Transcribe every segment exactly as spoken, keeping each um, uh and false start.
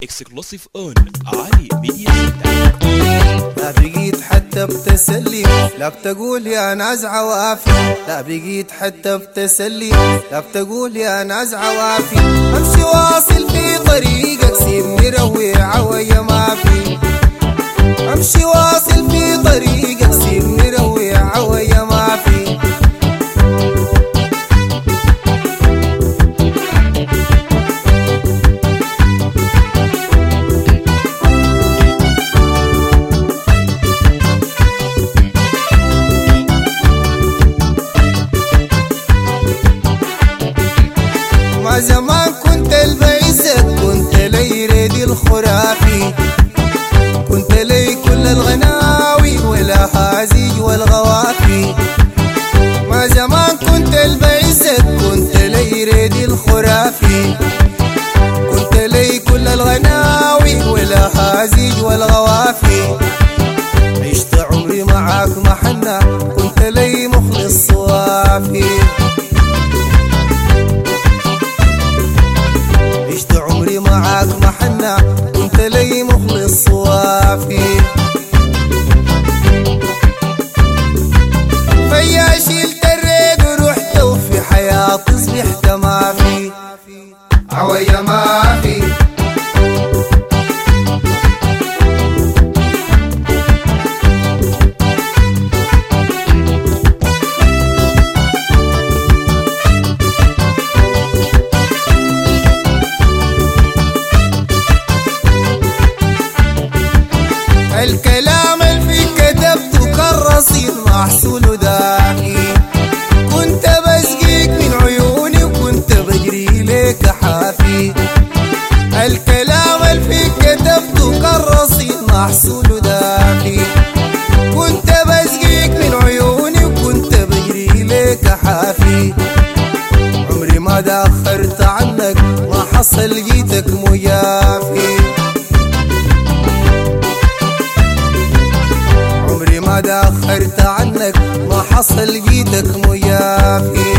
اكسكلوسيف اون علي ميديا سنتر. لا بقيت حتى بتسلي لا بتقول يا ناس عوافي، لا بقيت حتى بتسلي لا بتقول يا ناس عوافي. امشي واصل في طريقك سيبني روي عوية ما في، امشي واصل في طريقك سيبني روي عوية ما في. ما زمان كنت البعزك كنت لي ريدي الخرافي، كنت لي كل الغناوي والأحازيج والغوافي. ما زمان كنت البعزك كنت لي ريدي الخرافي، كنت لي كل الغناوي والأحازيج والغوافي. عشت عمري معاك محنة كنت لي مخلص صوافي، عشت عمري معاك محنة كنت لي مخلص صوافي. فيا شيلت الريق ورحت وفي حياتي صبحت ما في عوية ما في. الكلام اللي كتبته كالرصيد محصول داخي، كنت بسقيك من عيوني وكنت بجري ليك حافي. الكلام اللي كتبته كالرصيد محصول داخي، كنت بسقيك من عيوني وكنت بجري ليك حافي. عمري ما داخرت عنك ما حصل جيتك مجافي، عمري ما داخرت عنك ما حصل جيتك مجافي.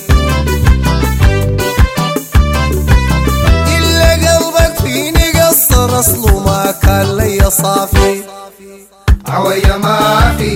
إلا قلبك فيني قصر أصله ما كان لي صافي عوية ما في.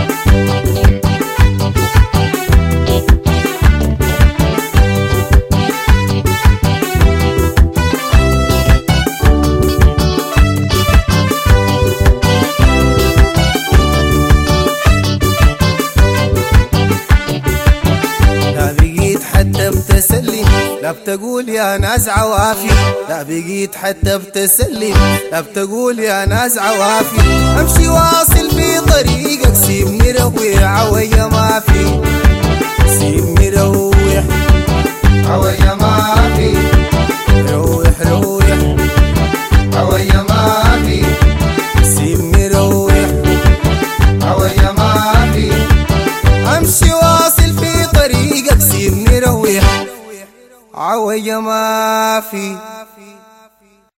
حتى بتسلي لا بتقول يا ناس عوافي، لا بقيت حتى بتسلي لا بتقول يا ناس عوافي. امشي واصل في طريقك سيبني روي عوية ما في، سيبني روح عوية ما في، روح روح عوية ما في، سيبني روح عوية ما في. امشي واصل في طريقك سيبني روح عوية ما في.